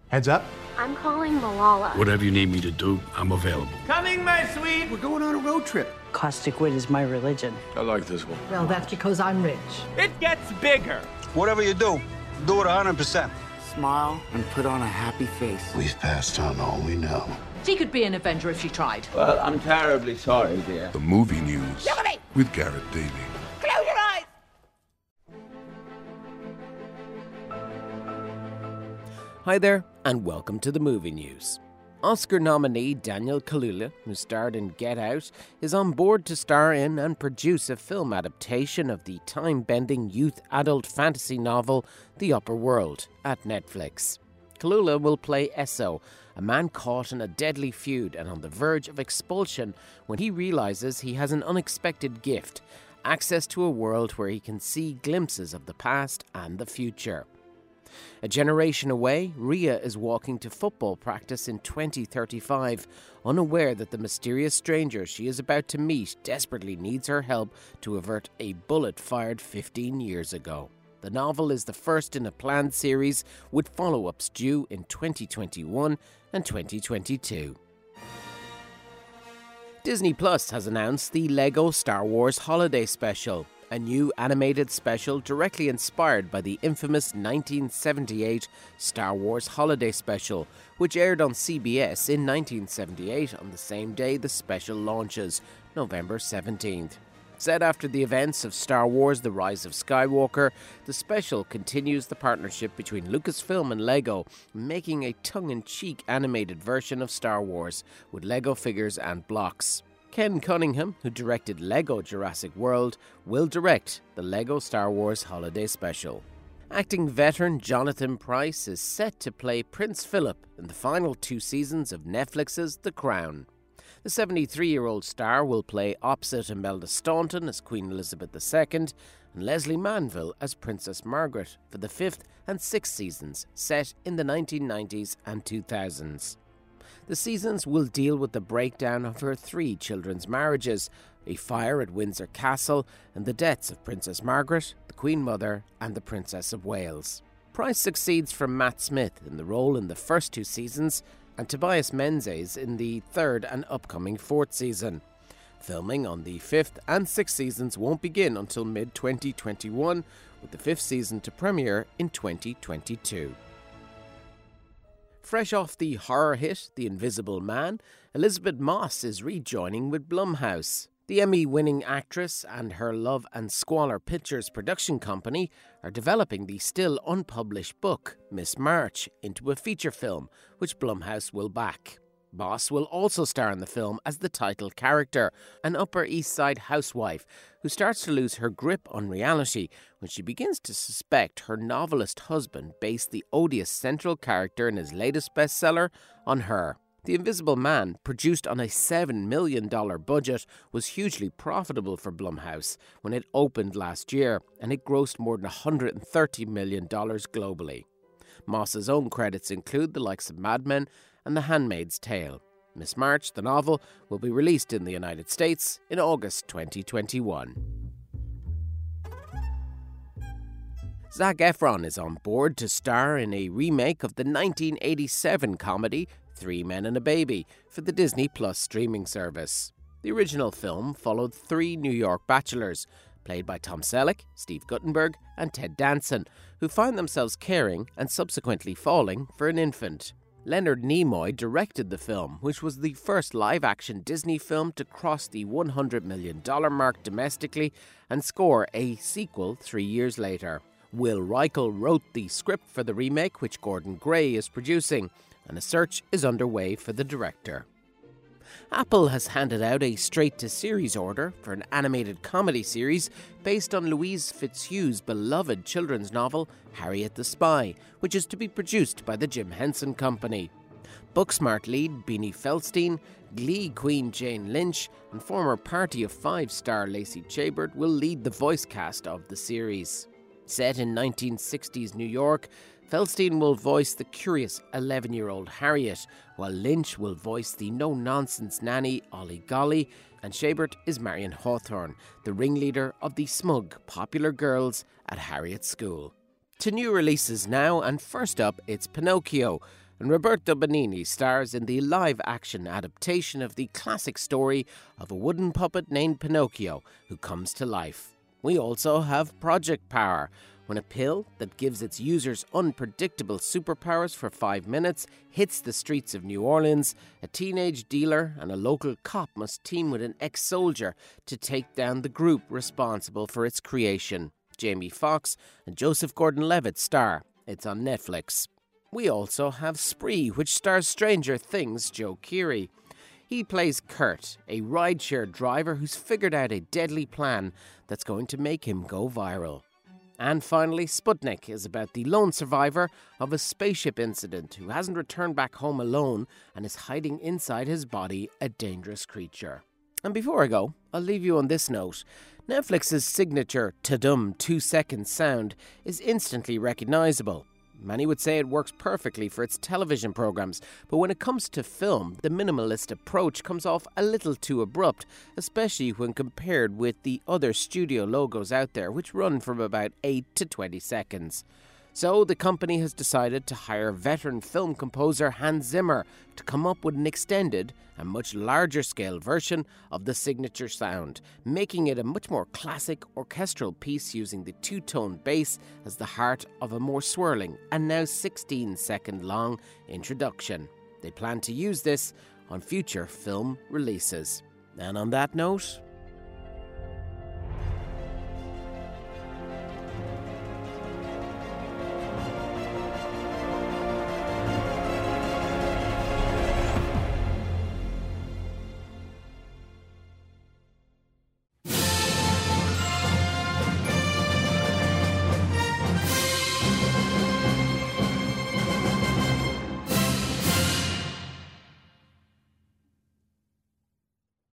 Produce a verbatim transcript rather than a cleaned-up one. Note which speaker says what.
Speaker 1: Heads up.
Speaker 2: I'm calling Malala.
Speaker 3: Whatever you need me to do, I'm available.
Speaker 4: Coming, my sweet.
Speaker 5: We're going on a road trip.
Speaker 6: Caustic wit is my religion.
Speaker 3: I like this one.
Speaker 7: Well, that's because I'm rich.
Speaker 4: It gets bigger.
Speaker 8: Whatever you do, do it one hundred percent.
Speaker 5: Smile and put on a happy face.
Speaker 9: We've passed on all we know.
Speaker 7: She could be an Avenger if she tried.
Speaker 4: Well, I'm terribly sorry, dear.
Speaker 10: The movie news
Speaker 7: Look at me!
Speaker 10: with Garrett Daly.
Speaker 7: Close your eyes!
Speaker 11: Hi there, and welcome to the movie news. Oscar nominee Daniel Kaluuya, who starred in Get Out, is on board to star in and produce a film adaptation of the time-bending youth-adult fantasy novel The Upper World at Netflix. Kaluuya will play Esso, a man caught in a deadly feud and on the verge of expulsion when he realises he has an unexpected gift, access to a world where he can see glimpses of the past and the future. A generation away, Ria is walking to football practice in twenty thirty-five, unaware that the mysterious stranger she is about to meet desperately needs her help to avert a bullet fired fifteen years ago. The novel is the first in a planned series with follow-ups due in twenty twenty-one and twenty twenty-two. Disney Plus has announced the LEGO Star Wars Holiday Special, a new animated special directly inspired by the infamous nineteen seventy-eight Star Wars Holiday Special, which aired on C B S in nineteen seventy-eight on the same day the special launches, November seventeenth. Set after the events of Star Wars The Rise of Skywalker, the special continues the partnership between Lucasfilm and LEGO, making a tongue-in-cheek animated version of Star Wars with LEGO figures and blocks. Ken Cunningham, who directed LEGO Jurassic World, will direct the LEGO Star Wars Holiday Special. Acting veteran Jonathan Pryce is set to play Prince Philip in the final two seasons of Netflix's The Crown. The seventy-three-year-old star will play opposite Imelda Staunton as Queen Elizabeth the Second and Leslie Manville as Princess Margaret for the fifth and sixth seasons, set in the nineteen nineties and two thousands. The seasons will deal with the breakdown of her three children's marriages, a fire at Windsor Castle, and the deaths of Princess Margaret, the Queen Mother, and the Princess of Wales. Pryce succeeds from Matt Smith in the role in the first two seasons, and Tobias Menzies in the third and upcoming fourth season. Filming on the fifth and sixth seasons won't begin until mid twenty twenty-one, with the fifth season to premiere in twenty twenty-two. Fresh off the horror hit The Invisible Man, Elizabeth Moss is rejoining with Blumhouse. The Emmy-winning actress and her Love and Squalor Pictures production company are developing the still unpublished book, Miss March, into a feature film, which Blumhouse will back. Moss will also star in the film as the title character, an Upper East Side housewife who starts to lose her grip on reality when she begins to suspect her novelist husband based the odious central character in his latest bestseller on her. The Invisible Man, produced on a seven million dollars budget, was hugely profitable for Blumhouse when it opened last year, and it grossed more than one hundred thirty million dollars globally. Moss's own credits include the likes of Mad Men and The Handmaid's Tale. Miss March, the novel, will be released in the United States in August twenty twenty-one. Zac Efron is on board to star in a remake of the nineteen eighty-seven comedy Three Men and a Baby for the Disney Plus streaming service. The original film followed three New York bachelors, played by Tom Selleck, Steve Guttenberg and Ted Danson, who find themselves caring and subsequently falling for an infant. Leonard Nimoy directed the film, which was the first live-action Disney film to cross the one hundred million dollars mark domestically and score a sequel three years later. Will Reichel wrote the script for the remake, which Gordon Gray is producing, and a search is underway for the director. Apple has handed out a straight-to-series order for an animated comedy series based on Louise Fitzhugh's beloved children's novel Harriet the Spy, which is to be produced by the Jim Henson Company. Booksmart lead Beanie Feldstein, Glee queen Jane Lynch, and former Party of Five star Lacey Chabert will lead the voice cast of the series. Set in nineteen sixties New York, Feldstein will voice the curious eleven-year-old Harriet, while Lynch will voice the no-nonsense nanny Ollie Golly, and Chabert is Marion Hawthorne, the ringleader of the smug, popular girls at Harriet's school. To new releases now, and first up, it's Pinocchio, and Roberto Benigni stars in the live-action adaptation of the classic story of a wooden puppet named Pinocchio who comes to life. We also have Project Power, when a pill that gives its users unpredictable superpowers for five minutes hits the streets of New Orleans, a teenage dealer and a local cop must team with an ex-soldier to take down the group responsible for its creation. Jamie Foxx and Joseph Gordon-Levitt star. It's on Netflix. We also have Spree, which stars Stranger Things' Joe Keery. He plays Kurt, a rideshare driver who's figured out a deadly plan that's going to make him go viral. And finally, Sputnik is about the lone survivor of a spaceship incident who hasn't returned back home alone and is hiding inside his body a dangerous creature. And before I go, I'll leave you on this note. Netflix's signature ta-dum two-second sound is instantly recognisable. Many would say it works perfectly for its television programmes, but when it comes to film, the minimalist approach comes off a little too abrupt, especially when compared with the other studio logos out there, which run from about eight to twenty seconds. So the company has decided to hire veteran film composer Hans Zimmer to come up with an extended and much larger scale version of the signature sound, making it a much more classic orchestral piece using the two-tone bass as the heart of a more swirling and now sixteen second long introduction. They plan to use this on future film releases. And on that note,